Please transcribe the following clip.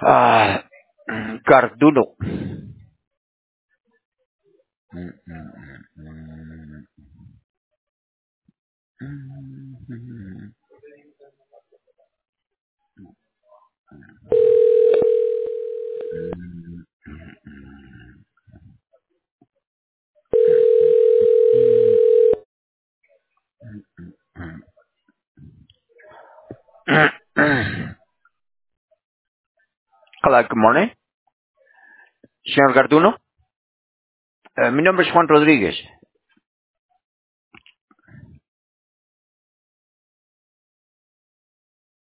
Ah, Carduno. Hola, good morning. Señor Carduno. Mi nombre es Juan Rodríguez.